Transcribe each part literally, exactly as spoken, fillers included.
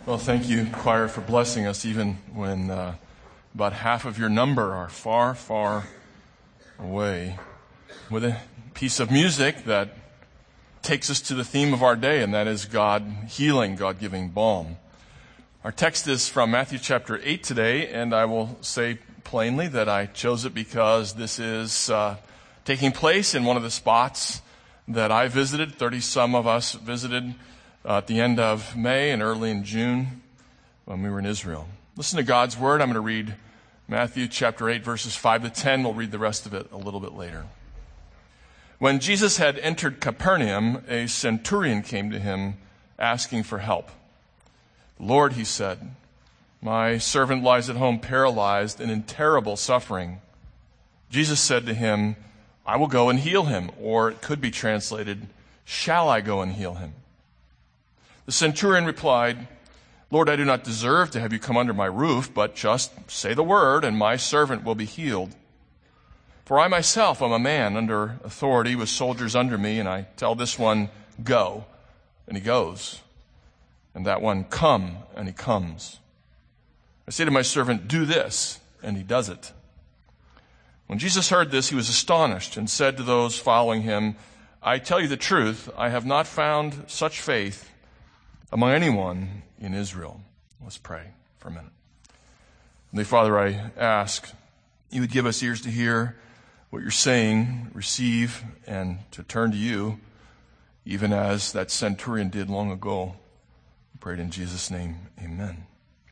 Well, thank you, choir, for blessing us even when uh, about half of your number are far, far away, with a piece of music that takes us to the theme of our day, and that is God healing, God giving balm. Our text is from Matthew chapter eight today, and I will say plainly that I chose it because this is uh, taking place in one of the spots that I visited. thirty-some of us visited Uh, at the end of May and early in June when we were in Israel. Listen to God's word. I'm going to read Matthew chapter eight, verses five to ten. We'll read the rest of it a little bit later. When Jesus had entered Capernaum, a centurion came to him asking for help. "Lord," he said, "my servant lies at home paralyzed and in terrible suffering." Jesus said to him, "I will go and heal him," or it could be translated, "Shall I go and heal him?" The centurion replied, "Lord, I do not deserve to have you come under my roof, but just say the word, and my servant will be healed. For I myself am a man under authority with soldiers under me, and I tell this one, 'Go,' and he goes, and that one, 'Come,' and he comes. I say to my servant, 'Do this,' and he does it." When Jesus heard this, he was astonished and said to those following him, "I tell you the truth, I have not found such faith among anyone in Israel." Let's pray for a minute. Heavenly Father, I ask you would give us ears to hear what you're saying, receive, and to turn to you, even as that centurion did long ago. I pray it in Jesus' name, amen.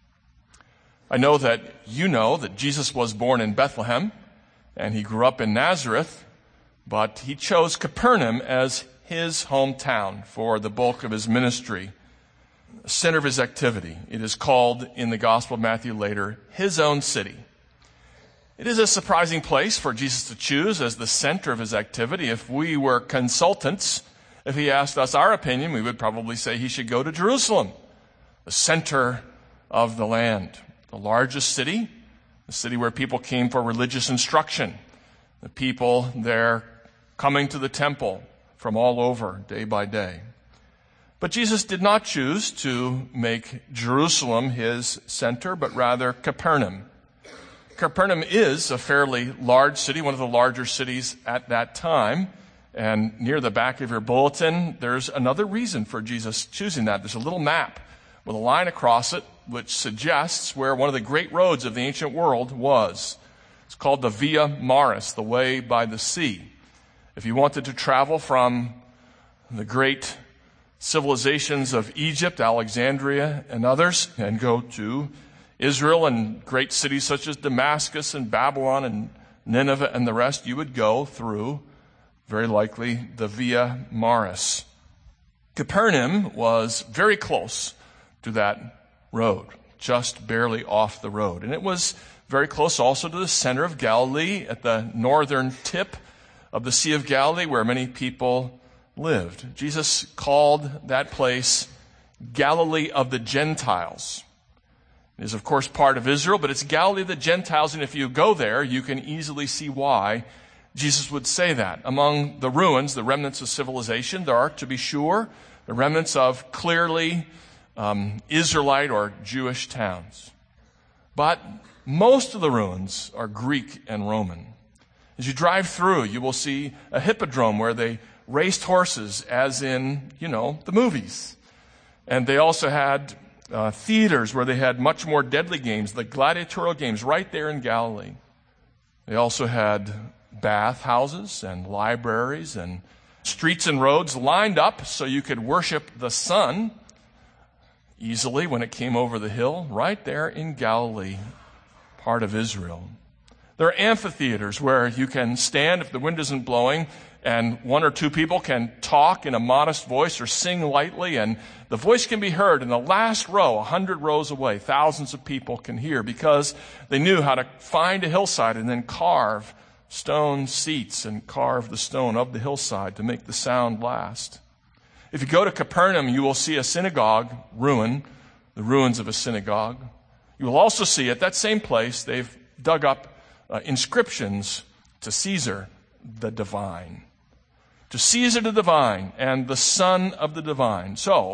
I know that you know that Jesus was born in Bethlehem, and he grew up in Nazareth, but he chose Capernaum as his hometown for the bulk of his ministry, center of his activity. It is called in the Gospel of Matthew later, his own city. It is a surprising place for Jesus to choose as the center of his activity. If we were consultants, if he asked us our opinion, we would probably say he should go to Jerusalem, the center of the land, the largest city, the city where people came for religious instruction, the people there coming to the temple from all over day by day. But Jesus did not choose to make Jerusalem his center, but rather Capernaum. Capernaum is a fairly large city, one of the larger cities at that time. And near the back of your bulletin, there's another reason for Jesus choosing that. There's a little map with a line across it, which suggests where one of the great roads of the ancient world was. It's called the Via Maris, the way by the sea. If you wanted to travel from the great civilizations of Egypt, Alexandria, and others, and go to Israel and great cities such as Damascus and Babylon and Nineveh and the rest, you would go through, very likely, the Via Maris. Capernaum was very close to that road, just barely off the road. And it was very close also to the center of Galilee, at the northern tip of the Sea of Galilee, where many people lived. Jesus called that place Galilee of the Gentiles. It is, of course, part of Israel, but it's Galilee of the Gentiles, and if you go there, you can easily see why Jesus would say that. Among the ruins, the remnants of civilization, there are, to be sure, the remnants of clearly um, Israelite or Jewish towns. But most of the ruins are Greek and Roman. As you drive through, you will see a hippodrome where they raced horses, as in, you know, the movies. And they also had uh, theaters where they had much more deadly games, the gladiatorial games, right there in Galilee. They also had bath houses and libraries and streets and roads lined up so you could worship the sun easily when it came over the hill, right there in Galilee, part of Israel. There are amphitheaters where you can stand if the wind isn't blowing, and one or two people can talk in a modest voice or sing lightly, and the voice can be heard in the last row, a hundred rows away. Thousands of people can hear because they knew how to find a hillside and then carve stone seats and carve the stone of the hillside to make the sound last. If you go to Capernaum, you will see a synagogue ruin, the ruins of a synagogue. You will also see at that same place, they've dug up uh, inscriptions to Caesar the divine. To Caesar the divine and the Son of the divine. So,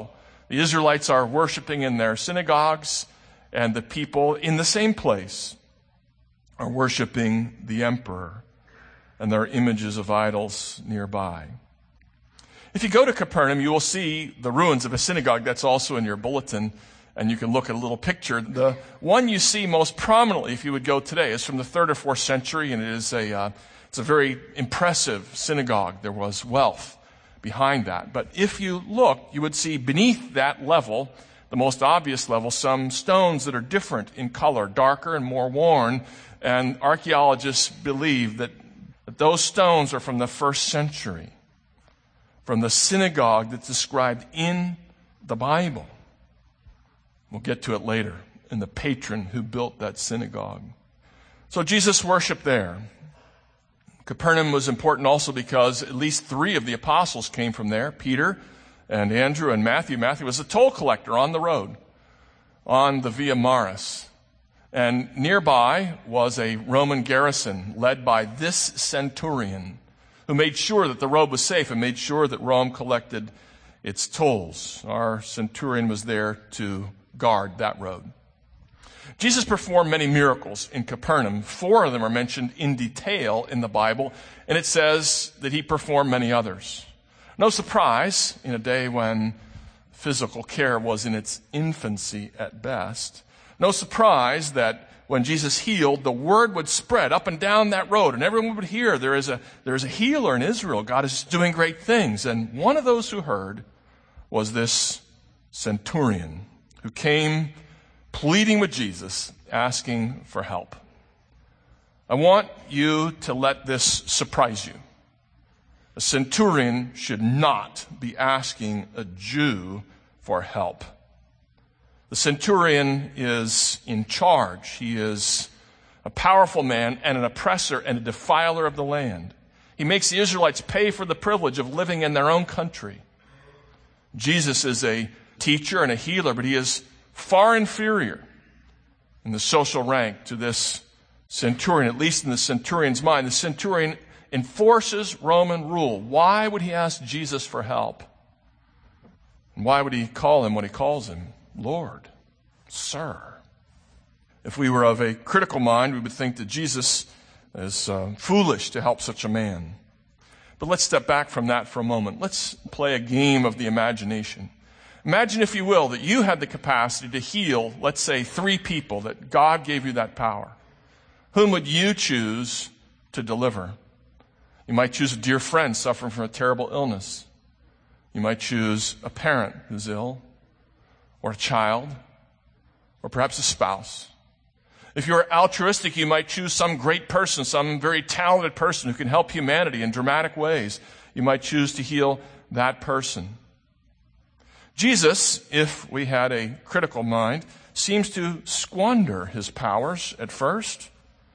The Israelites are worshiping in their synagogues, and the people in the same place are worshiping the emperor, and there are images of idols nearby. If you go to Capernaum, you will see the ruins of a synagogue. That's also in your bulletin, and you can look at a little picture. The one you see most prominently, if you would go today, is from the third or fourth century, and it is a uh, it's a very impressive synagogue. There was wealth behind that. But if you look, you would see beneath that level, the most obvious level, some stones that are different in color, darker and more worn. And archaeologists believe that, that those stones are from the first century, from the synagogue that's described in the Bible. We'll get to it later, in the patron who built that synagogue. So Jesus worshiped there. Capernaum was important also because at least three of the apostles came from there, Peter and Andrew and Matthew. Matthew was a toll collector on the road, on the Via Maris. And nearby was a Roman garrison led by this centurion who made sure that the road was safe and made sure that Rome collected its tolls. Our centurion was there to guard that road. Jesus performed many miracles in Capernaum. Four of them are mentioned in detail in the Bible, and it says that he performed many others. No surprise, in a day when physical care was in its infancy at best, no surprise that when Jesus healed, the word would spread up and down that road, and everyone would hear there is a, there is a healer in Israel. God is doing great things. And one of those who heard was this centurion who came pleading with Jesus, asking for help. I want you to let this surprise you. A centurion should not be asking a Jew for help. The centurion is in charge. He is a powerful man and an oppressor and a defiler of the land. He makes the Israelites pay for the privilege of living in their own country. Jesus is a teacher and a healer, but he is far inferior in the social rank to this centurion, at least in the centurion's mind. The centurion enforces Roman rule. Why would he ask Jesus for help? And why would he call him what he calls him? Lord, Sir. If we were of a critical mind, we would think that Jesus is uh, foolish to help such a man. But let's step back from that for a moment. Let's play a game of the imagination. Imagine, if you will, that you had the capacity to heal, let's say, three people, that God gave you that power. Whom would you choose to deliver? You might choose a dear friend suffering from a terrible illness. You might choose a parent who's ill, or a child, or perhaps a spouse. If you're altruistic, you might choose some great person, some very talented person who can help humanity in dramatic ways. You might choose to heal that person. Jesus, if we had a critical mind, seems to squander his powers at first.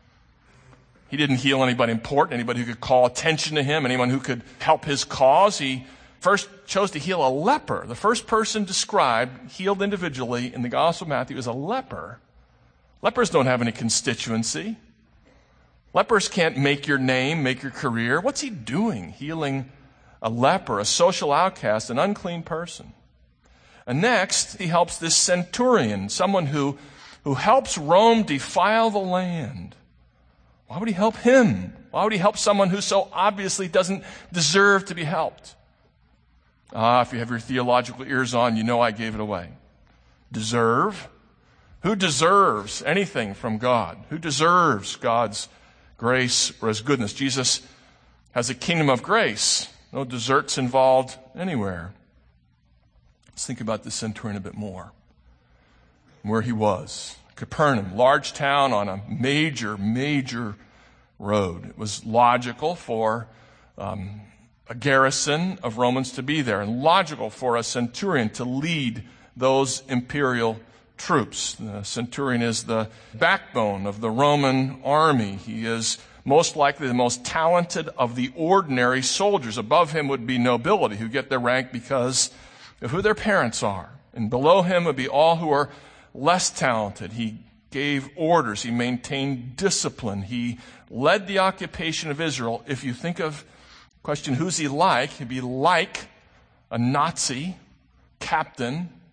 He didn't heal anybody important, anybody who could call attention to him, anyone who could help his cause. He first chose to heal a leper. The first person described, healed individually in the Gospel of Matthew, is a leper. Lepers don't have any constituency. Lepers can't make your name, make your career. What's he doing, healing a leper, a social outcast, an unclean person? And next, he helps this centurion, someone who, who helps Rome defile the land. Why would he help him? Why would he help someone who so obviously doesn't deserve to be helped? Ah, if you have your theological ears on, you know I gave it away. Deserve? Who deserves anything from God? Who deserves God's grace or his goodness? Jesus has a kingdom of grace. No deserts involved anywhere. Let's think about this centurion a bit more. Where he was. Capernaum, large town on a major, major road. It was logical for um, a garrison of Romans to be there, and logical for a centurion to lead those imperial troops. The centurion is the backbone of the Roman army. He is most likely the most talented of the ordinary soldiers. Above him would be nobility, who get their rank because of who their parents are. And below him would be all who are less talented. He gave orders. He maintained discipline. He led the occupation of Israel. If you think of the question, who's he like? He'd be like a Nazi captain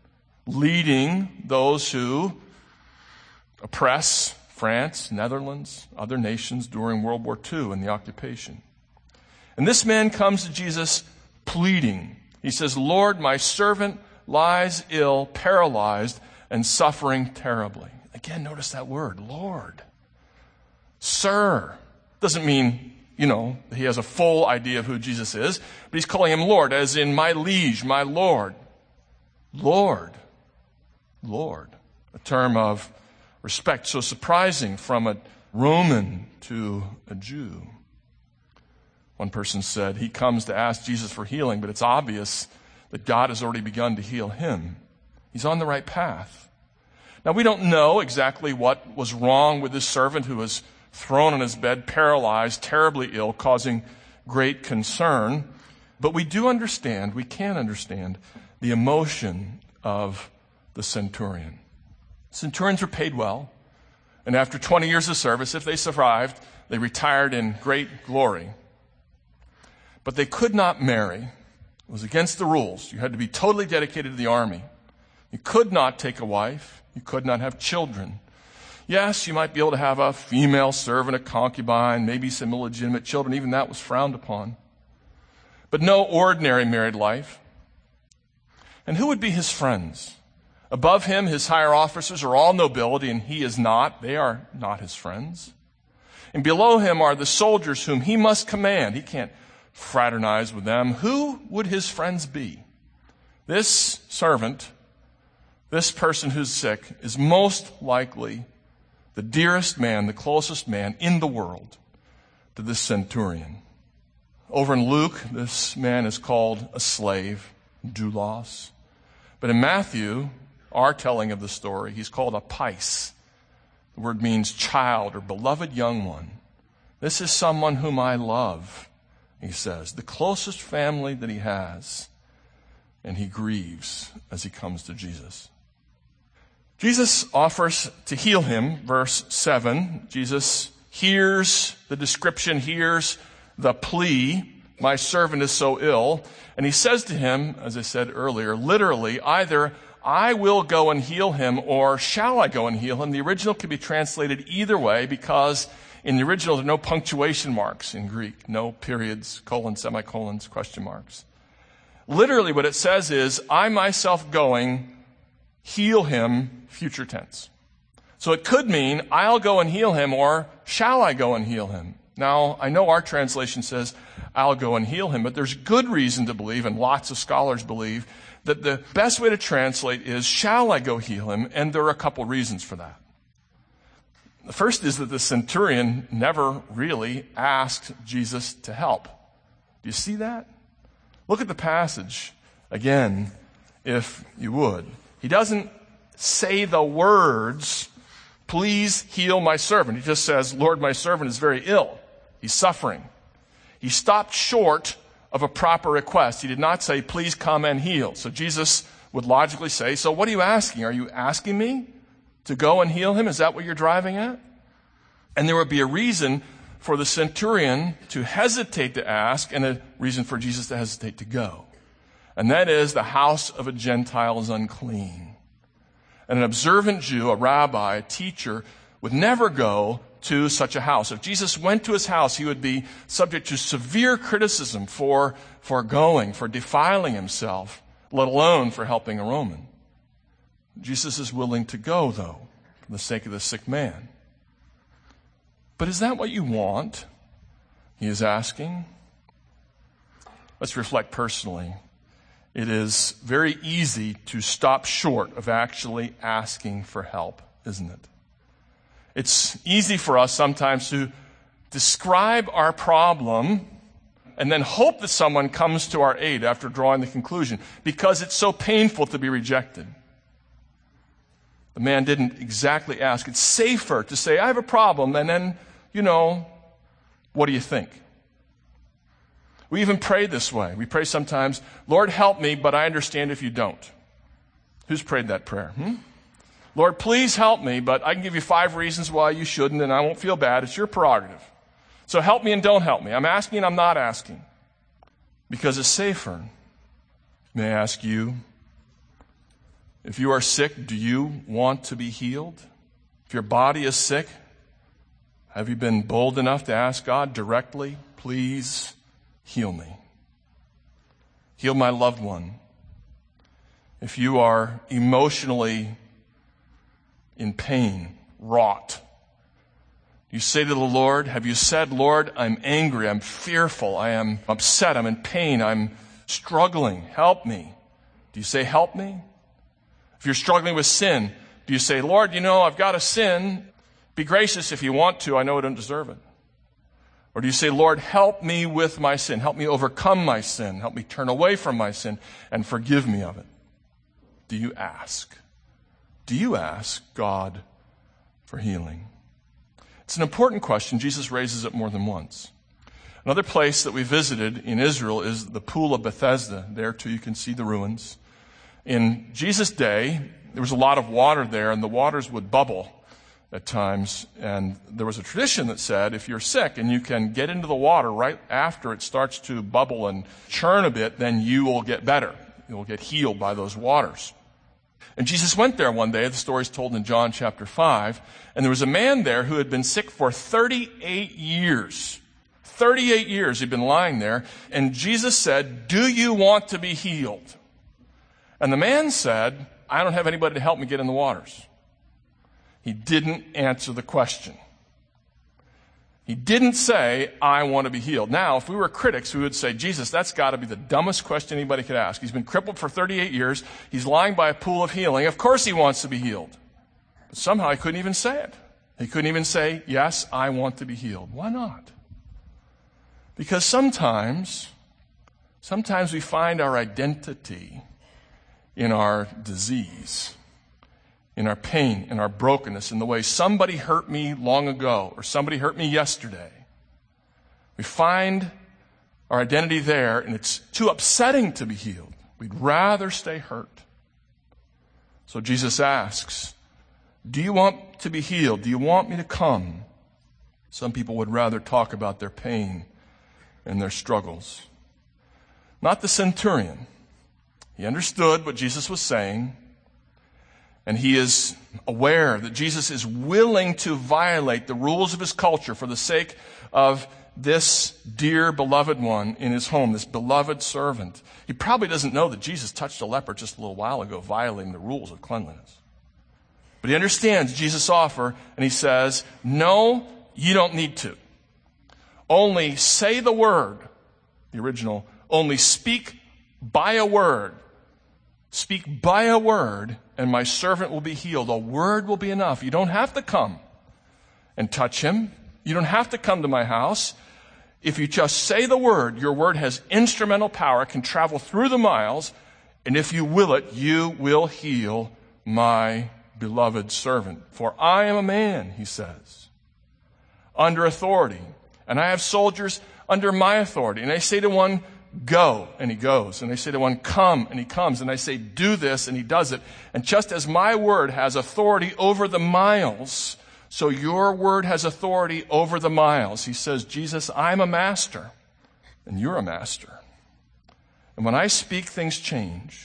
leading those who oppress France, Netherlands, other nations during World War Two and the occupation. And this man comes to Jesus pleading. He says, "Lord, my servant lies ill, paralyzed, and suffering terribly." Again, notice that word, Lord. Sir. Doesn't mean, you know, he has a full idea of who Jesus is, but he's calling him Lord, as in my liege, my Lord. Lord. Lord. A term of respect, so surprising from a Roman to a Jew. One person said he comes to ask Jesus for healing, but it's obvious that God has already begun to heal him. He's on the right path. Now, we don't know exactly what was wrong with this servant who was thrown on his bed, paralyzed, terribly ill, causing great concern. But we do understand, we can understand, the emotion of the centurion. Centurions were paid well, and after twenty years of service, if they survived, they retired in great glory. But they could not marry. It was against the rules. You had to be totally dedicated to the army. You could not take a wife. You could not have children. Yes, you might be able to have a female servant, a concubine, maybe some illegitimate children. Even that was frowned upon. But no ordinary married life. And who would be his friends? Above him, his higher officers are all nobility, and he is not. They are not his friends. And below him are the soldiers whom he must command. He can't fraternize with them. Who would his friends be? This servant, this person who's sick, is most likely the dearest man, the closest man in the world to this centurion. Over in Luke, this man is called a slave, doulos. But in Matthew, our telling of the story, he's called a pais. The word means child or beloved young one. This is someone whom I love, he says, the closest family that he has. And he grieves as he comes to Jesus. Jesus offers to heal him, verse seven. Jesus hears the description, hears the plea, my servant is so ill. And he says to him, as I said earlier, literally, either I will go and heal him or shall I go and heal him? The original can be translated either way because in the original there are no punctuation marks in Greek, no periods, colons, semicolons, question marks. Literally what it says is, I myself going, heal him, future tense. So it could mean, I'll go and heal him, or shall I go and heal him? Now, I know our translation says, I'll go and heal him, but there's good reason to believe, and lots of scholars believe, that the best way to translate is, shall I go heal him? And there are a couple reasons for that. The first is that the centurion never really asked Jesus to help. Do you see that? Look at the passage again, if you would. He doesn't say the words, please heal my servant. He just says, Lord, my servant is very ill. He's suffering. He stopped short of a proper request. He did not say, please come and heal. So Jesus would logically say, so what are you asking? Are you asking me to go and heal him? Is that what you're driving at? And there would be a reason for the centurion to hesitate to ask and a reason for Jesus to hesitate to go. And that is, the house of a Gentile is unclean. And an observant Jew, a rabbi, a teacher, would never go to such a house. If Jesus went to his house, he would be subject to severe criticism for, for going, for defiling himself, let alone for helping a Roman. Jesus is willing to go, though, for the sake of the sick man. But is that what you want? He is asking. Let's reflect personally. It is very easy to stop short of actually asking for help, isn't it? It's easy for us sometimes to describe our problem and then hope that someone comes to our aid after drawing the conclusion, because it's so painful to be rejected. The man didn't exactly ask. It's safer to say, I have a problem, and then, you know, what do you think? We even pray this way. We pray sometimes, Lord, help me, but I understand if you don't. Who's prayed that prayer? Hmm? Lord, please help me, but I can give you five reasons why you shouldn't, and I won't feel bad. It's your prerogative. So help me and don't help me. I'm asking and I'm not asking, because it's safer. May I ask you, If you are sick, do you want to be healed? If your body is sick, have you been bold enough to ask God directly, please heal me? Heal my loved one. If you are emotionally in pain, wrought, you say to the Lord, have you said, Lord, I'm angry, I'm fearful, I am upset, I'm in pain, I'm struggling, help me? Do you say, help me? If you're struggling with sin, do you say, Lord, you know, I've got a sin. Be gracious if you want to. I know I don't deserve it. Or do you say, Lord, help me with my sin. Help me overcome my sin. Help me turn away from my sin and forgive me of it. Do you ask? Do you ask God for healing? It's an important question. Jesus raises it more than once. Another place that we visited in Israel is the Pool of Bethesda. There, too, you can see the ruins. In Jesus' day, there was a lot of water there, and the waters would bubble at times. And there was a tradition that said, if you're sick and you can get into the water right after it starts to bubble and churn a bit, then you will get better. You will get healed by those waters. And Jesus went there one day. The story is told in John chapter five. And there was a man there who had been sick for thirty-eight years. thirty-eight years he'd been lying there. And Jesus said, do you want to be healed? And the man said, I don't have anybody to help me get in the waters. He didn't answer the question. He didn't say, I want to be healed. Now, if we were critics, we would say, Jesus, that's got to be the dumbest question anybody could ask. He's been crippled for thirty-eight years. He's lying by a pool of healing. Of course he wants to be healed. But somehow he couldn't even say it. He couldn't even say, yes, I want to be healed. Why not? Because sometimes, sometimes we find our identity in our disease, in our pain, in our brokenness, in the way somebody hurt me long ago or somebody hurt me yesterday. We find our identity there, and it's too upsetting to be healed. We'd rather stay hurt. So Jesus asks, do you want to be healed? Do you want me to come? Some people would rather talk about their pain and their struggles. Not the centurion. He understood what Jesus was saying, and he is aware that Jesus is willing to violate the rules of his culture for the sake of this dear beloved one in his home, this beloved servant. He probably doesn't know that Jesus touched a leper just a little while ago, violating the rules of cleanliness. But he understands Jesus' offer, and he says, no, you don't need to. Only say the word, the original, only speak by a word. Speak by a word, and my servant will be healed. A word will be enough. You don't have to come and touch him. You don't have to come to my house. If you just say the word, your word has instrumental power, can travel through the miles, and if you will it, you will heal my beloved servant. For I am a man, he says, under authority, and I have soldiers under my authority. And I say to one, go, and he goes. And I say to one, come, and he comes. And I say, do this, and he does it. And just as my word has authority over the miles, so your word has authority over the miles. He says, Jesus, I'm a master, and you're a master. And when I speak, things change.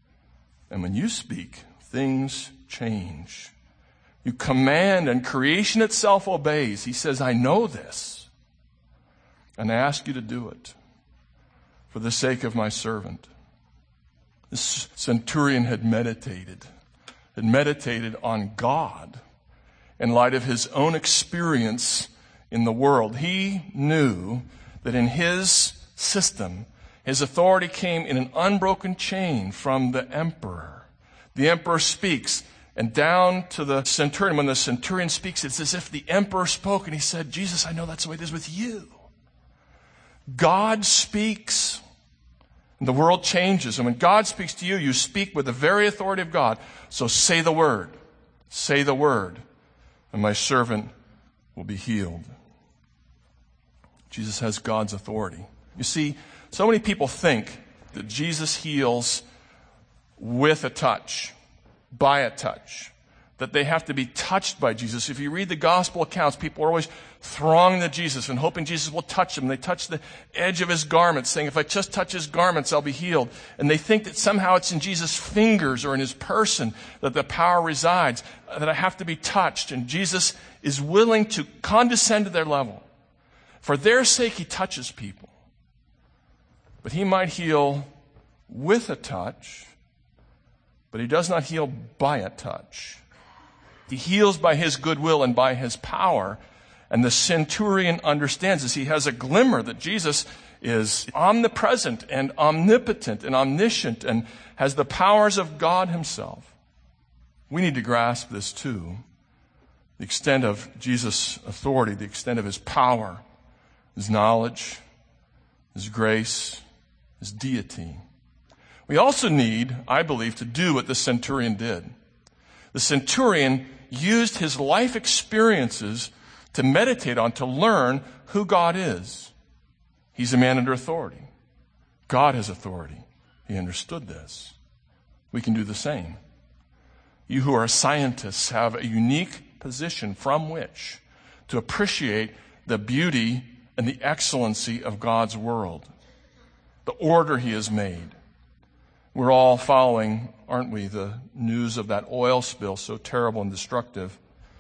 And when you speak, things change. You command, and creation itself obeys. He says, I know this, and I ask you to do it for the sake of my servant. This centurion had meditated, had meditated on God in light of his own experience in the world. He knew that in his system, his authority came in an unbroken chain from the emperor. The emperor speaks, and down to the centurion. When the centurion speaks, it's as if the emperor spoke, and he said, Jesus, I know that's the way it is with you. God speaks, and the world changes. And when God speaks to you, you speak with the very authority of God. So say the word. Say the word, and my servant will be healed. Jesus has God's authority. You see, so many people think that Jesus heals with a touch, by a touch. that they have to be touched by Jesus. If you read the gospel accounts, people are always thronging to Jesus and hoping Jesus will touch them. They touch the edge of his garments, saying, if I just touch his garments, I'll be healed. And they think that somehow it's in Jesus' fingers or in his person that the power resides, that I have to be touched. And Jesus is willing to condescend to their level. For their sake, he touches people. But he might heal with a touch, but he does not heal by a touch. He heals by his goodwill and by his power. And the centurion understands this. He has a glimmer that Jesus is omnipresent and omnipotent and omniscient and has the powers of God himself. We need to grasp this too. The extent of Jesus' authority, the extent of his power, his knowledge, his grace, his deity. We also need, I believe, to do what the centurion did. The centurion used his life experiences to meditate on, to learn who God is. He's a man under authority. God has authority. He understood this. We can do the same. You who are scientists have a unique position from which to appreciate the beauty and the excellency of God's world, the order he has made. We're all following, aren't we, the news of that oil spill, so terrible and destructive.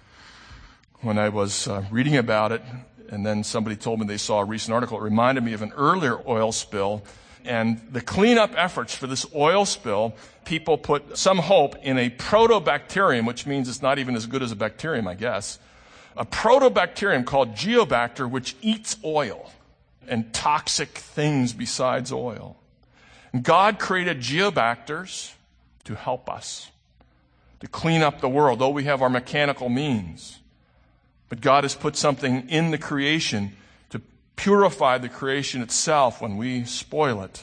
When I was uh, reading about it, and then somebody told me they saw a recent article, it reminded me of an earlier oil spill. And the cleanup efforts for this oil spill, people put some hope in a protobacterium, which means it's not even as good as a bacterium, I guess. A protobacterium called Geobacter, which eats oil and toxic things besides oil. And God created geobacters to help us, to clean up the world, though we have our mechanical means. But God has put something in the creation to purify the creation itself when we spoil it.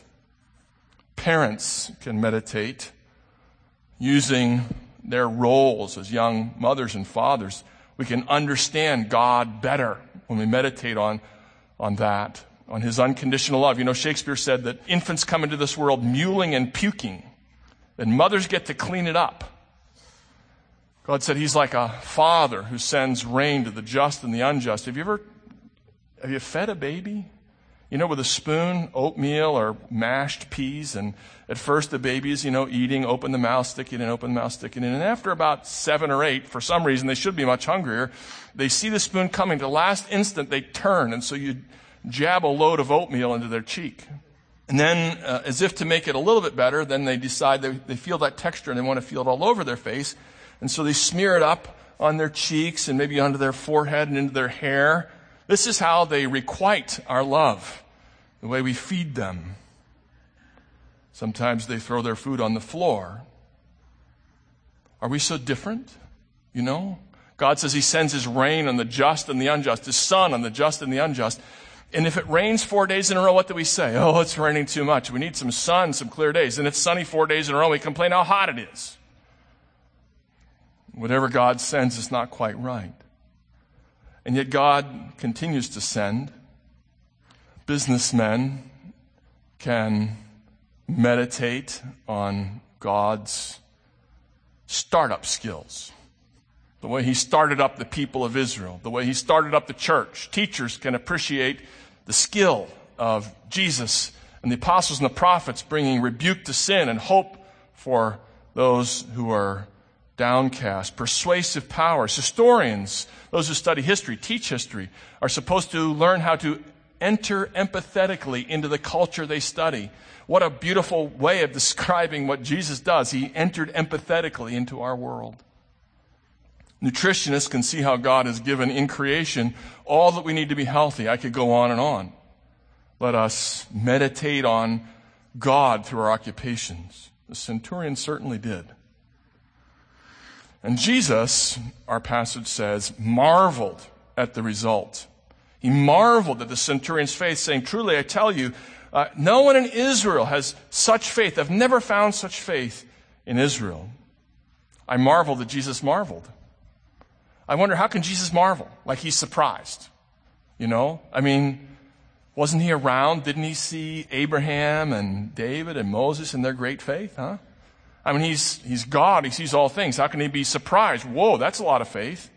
Parents can meditate using their roles as young mothers and fathers. We can understand God better when we meditate on, on that. On his unconditional love. You know, Shakespeare said that infants come into this world mewling and puking, and mothers get to clean it up. God said he's like a father who sends rain to the just and the unjust. Have you ever, have you fed a baby? You know, with a spoon, oatmeal or mashed peas, and at first the baby is, you know, eating, open the mouth, stick it in, open the mouth, stick it in, and after about seven or eight, for some reason, they should be much hungrier, they see the spoon coming. The last instant, they turn, and so you jab a load of oatmeal into their cheek. And then, uh, as if to make it a little bit better, then they decide they, they feel that texture and they want to feel it all over their face. And so they smear it up on their cheeks and maybe onto their forehead and into their hair. This is how they requite our love, the way we feed them. Sometimes they throw their food on the floor. Are we so different? You know? God says he sends his rain on the just and the unjust, his sun on the just and the unjust. And if it rains four days in a row, what do we say? Oh, it's raining too much. We need some sun, some clear days. And it's sunny four days in a row. We complain how hot it is. Whatever God sends is not quite right. And yet God continues to send. Businessmen can meditate on God's startup skills. The way he started up the people of Israel, the way he started up the church. Teachers can appreciate the skill of Jesus and the apostles and the prophets bringing rebuke to sin and hope for those who are downcast. Persuasive powers. Historians, those who study history, teach history, are supposed to learn how to enter empathetically into the culture they study. What a beautiful way of describing what Jesus does. He entered empathetically into our world. Nutritionists can see how God has given in creation all that we need to be healthy. I could go on and on. Let us meditate on God through our occupations. The centurion certainly did. And Jesus, our passage says, marveled at the result. He marveled at the centurion's faith, saying, truly, I tell you, uh, no one in Israel has such faith. I've never found such faith in Israel. I marvel that Jesus marveled. I wonder, how can Jesus marvel? Like he's surprised. You know? I mean, wasn't he around? Didn't he see Abraham and David and Moses and their great faith, huh? I mean, he's, he's God. He sees all things. How can he be surprised? Whoa, that's a lot of faith.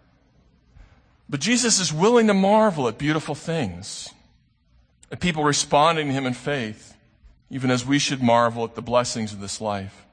But Jesus is willing to marvel at beautiful things, at people responding to him in faith, even as we should marvel at the blessings of this life.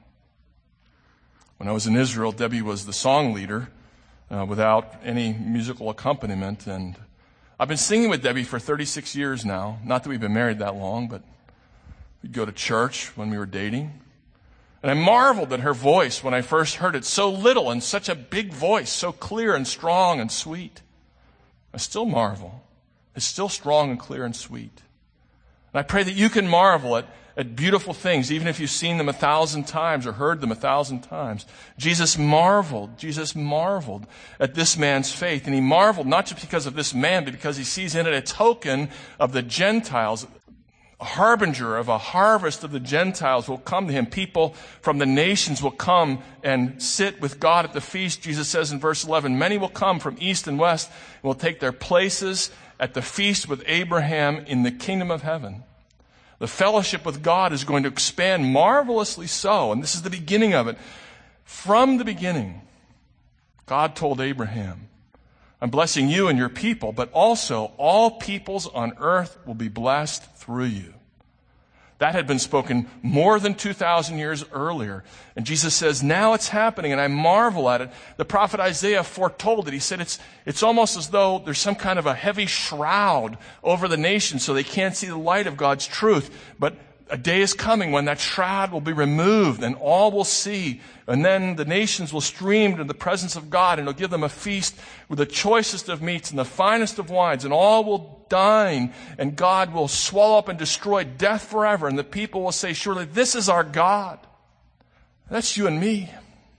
When I was in Israel, Debbie was the song leader uh, without any musical accompaniment. And I've been singing with Debbie for thirty-six years now. Not that we've been married that long, but we'd go to church when we were dating. And I marveled at her voice when I first heard it. So little and such a big voice, so clear and strong and sweet. I still marvel. It's still strong and clear and sweet. And I pray that you can marvel at, at beautiful things, even if you've seen them a thousand times or heard them a thousand times. Jesus marveled. Jesus marveled at this man's faith. And he marveled not just because of this man, but because he sees in it a token of the Gentiles, a harbinger of a harvest of the Gentiles will come to him. People from the nations will come and sit with God at the feast. Jesus says in verse eleven, many will come from east and west and will take their places at the feast with Abraham in the kingdom of heaven. The fellowship with God is going to expand marvelously so, and this is the beginning of it. From the beginning, God told Abraham, I'm blessing you and your people, but also all peoples on earth will be blessed through you. That had been spoken more than two thousand years earlier. And Jesus says, now it's happening, and I marvel at it. The prophet Isaiah foretold it. He said it's, it's almost as though there's some kind of a heavy shroud over the nation so they can't see the light of God's truth. But a day is coming when that shroud will be removed and all will see. And then the nations will stream to the presence of God, and he'll give them a feast with the choicest of meats and the finest of wines, and all will dine, and God will swallow up and destroy death forever. And the people will say, surely this is our God. That's you and me.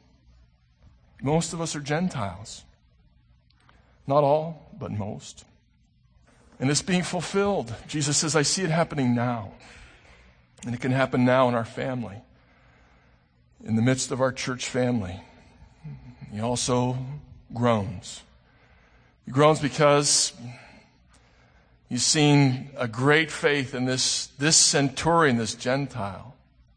Most of us are Gentiles. Not all, but most. And it's being fulfilled. Jesus says, I see it happening now. And it can happen now in our family, in the midst of our church family. He also groans. He groans because he's seen a great faith in this, this centurion, this Gentile.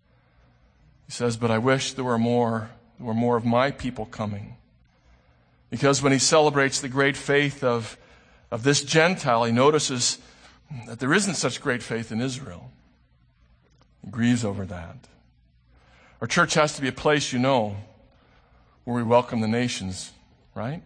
He says, but I wish there were more, there were more of my people coming. Because when he celebrates the great faith of, of this Gentile, he notices that there isn't such great faith in Israel. He grieves over that. Our church has to be a place, you know, where we welcome the nations, right?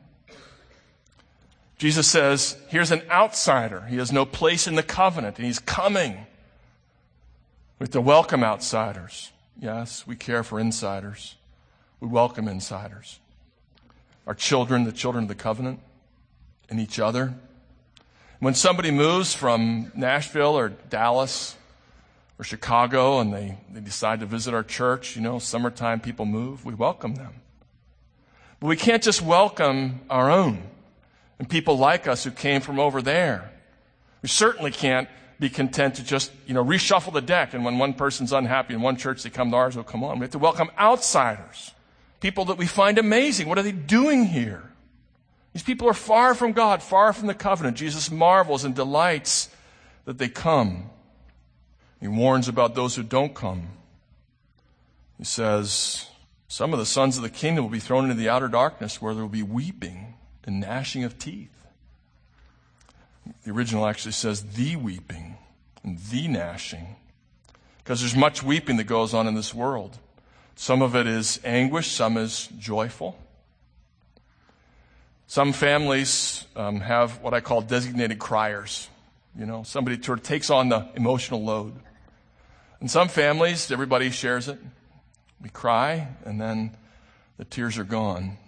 Jesus says, here's an outsider. He has no place in the covenant, and he's coming. We have to welcome outsiders. Yes, we care for insiders. We welcome insiders. Our children, the children of the covenant, and each other. When somebody moves from Nashville or Dallas or Chicago, and they, they decide to visit our church, you know, summertime people move, we welcome them. But we can't just welcome our own and people like us who came from over there. We certainly can't be content to just, you know, reshuffle the deck, and when one person's unhappy in one church, they come to ours, we'll come on. We have to welcome outsiders, people that we find amazing. What are they doing here? These people are far from God, far from the covenant. Jesus marvels and delights that they come. He warns about those who don't come. He says, some of the sons of the kingdom will be thrown into the outer darkness where there will be weeping and gnashing of teeth. The original actually says the weeping and the gnashing, because there's much weeping that goes on in this world. Some of it is anguish, some is joyful. Some families um, have what I call designated criers. You know, somebody sort of takes on the emotional load. In some families, everybody shares it. We cry, and then the tears are gone.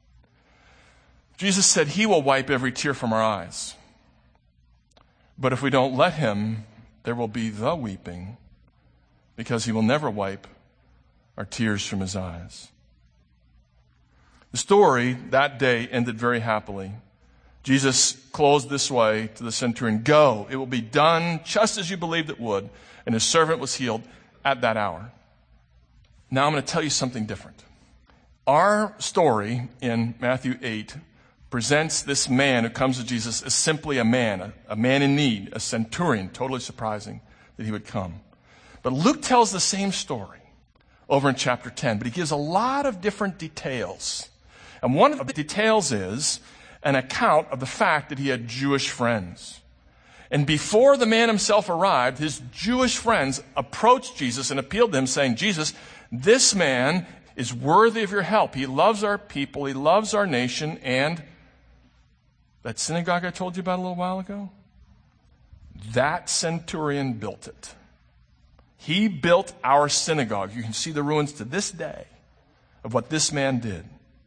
Jesus said he will wipe every tear from our eyes. But if we don't let him, there will be the weeping, because he will never wipe our tears from his eyes. The story that day ended very happily. Jesus closed this way to the centurion, go, it will be done just as you believed it would. And his servant was healed at that hour. Now I'm going to tell you something different. Our story in Matthew eight presents this man who comes to Jesus as simply a man, a, a man in need, a centurion. Totally surprising that he would come. But Luke tells the same story over in chapter ten. But he gives a lot of different details. And one of the details is an account of the fact that he had Jewish friends. And before the man himself arrived, his Jewish friends approached Jesus and appealed to him, saying, Jesus, this man is worthy of your help. He loves our people. He loves our nation. And that synagogue I told you about a little while ago, that centurion built it. He built our synagogue. You can see the ruins to this day of what this man did.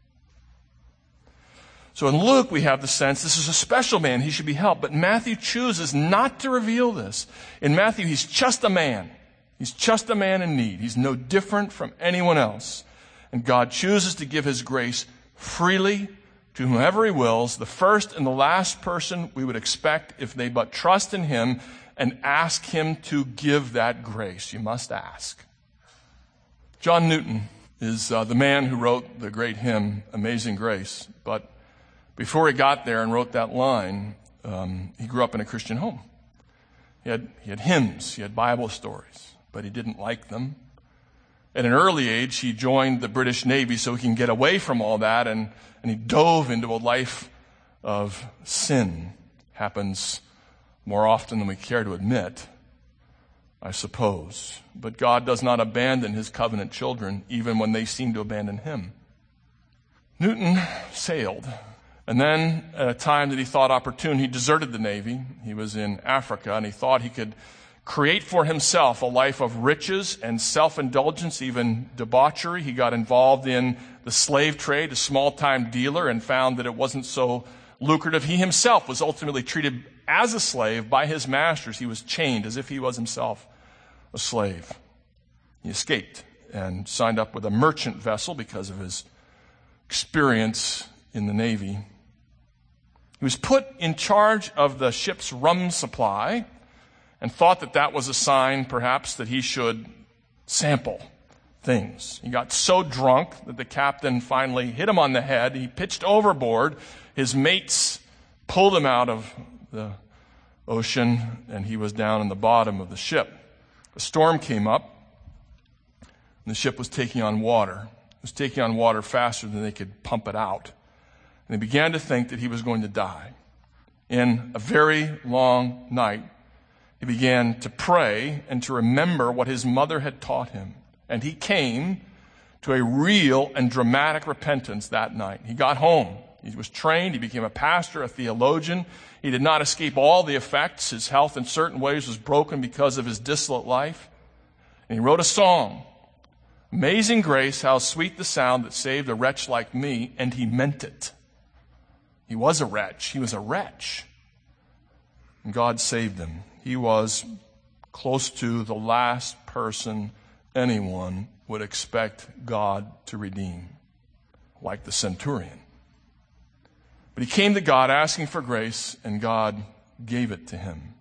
So in Luke, we have the sense this is a special man. He should be helped. But Matthew chooses not to reveal this. In Matthew, he's just a man. He's just a man in need. He's no different from anyone else. And God chooses to give his grace freely to whomever he wills, the first and the last person we would expect if they but trust in him and ask him to give that grace. You must ask. John Newton is uh, the man who wrote the great hymn, Amazing Grace. But before he got there and wrote that line, um, he grew up in a Christian home. He had, he had hymns, he had Bible stories, but he didn't like them. At an early age, he joined the British Navy so he can get away from all that, and, and he dove into a life of sin. Happens more often than we care to admit, I suppose. But God does not abandon his covenant children, even when they seem to abandon him. Newton sailed. And then, at a time that he thought opportune, he deserted the Navy. He was in Africa, and he thought he could create for himself a life of riches and self-indulgence, even debauchery. He got involved in the slave trade, a small-time dealer, and found that it wasn't so lucrative. He himself was ultimately treated as a slave by his masters. He was chained as if he was himself a slave. He escaped and signed up with a merchant vessel because of his experience in the Navy. He was put in charge of the ship's rum supply and thought that that was a sign, perhaps, that he should sample things. He got so drunk that the captain finally hit him on the head. He pitched overboard. His mates pulled him out of the ocean, and he was down in the bottom of the ship. A storm came up, and the ship was taking on water. It was taking on water faster than they could pump it out. And he began to think that he was going to die. In a very long night, he began to pray and to remember what his mother had taught him. And he came to a real and dramatic repentance that night. He got home. He was trained. He became a pastor, a theologian. He did not escape all the effects. His health in certain ways was broken because of his dissolute life. And he wrote a song, Amazing Grace, how sweet the sound that saved a wretch like me. And he meant it. He was a wretch. He was a wretch. And God saved him. He was close to the last person anyone would expect God to redeem, like the centurion. But he came to God asking for grace, and God gave it to him.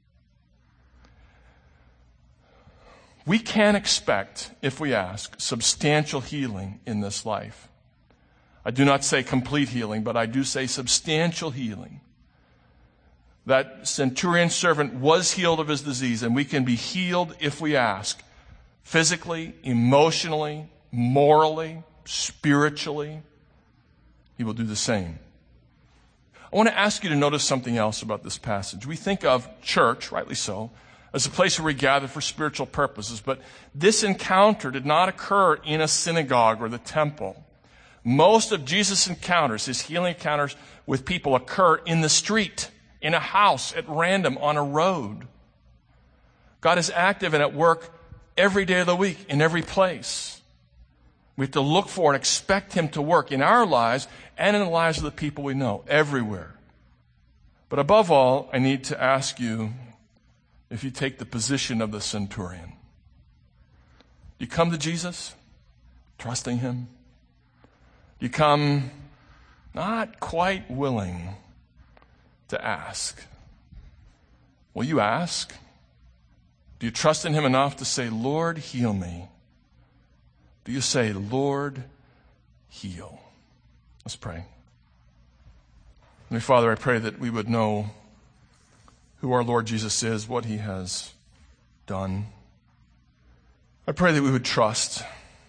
We can expect, if we ask, substantial healing in this life. I do not say complete healing, but I do say substantial healing. That centurion servant was healed of his disease, and we can be healed if we ask. Physically, emotionally, morally, spiritually. He will do the same. I want to ask you to notice something else about this passage. We think of church, rightly so, as a place where we gather for spiritual purposes, but this encounter did not occur in a synagogue or the temple. Most of Jesus' encounters, his healing encounters with people, occur in the street, in a house, at random, on a road. God is active and at work every day of the week, in every place. We have to look for and expect him to work in our lives and in the lives of the people we know, everywhere. But above all, I need to ask you if you take the position of the centurion. Do you come to Jesus, trusting him? Do you come not quite willing to ask? Will you ask? Do you trust in him enough to say, Lord, heal me? Do you say, Lord, heal? Let's pray. Dear Father, I pray that we would know who our Lord Jesus is, what he has done. I pray that we would trust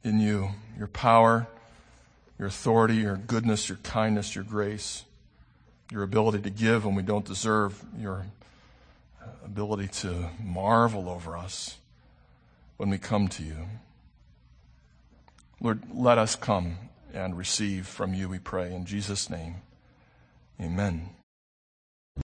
in you, your power, your authority, your goodness, your kindness, your grace, your ability to give when we don't deserve, your ability to marvel over us when we come to you. Lord, let us come and receive from you, we pray. In Jesus' name, amen.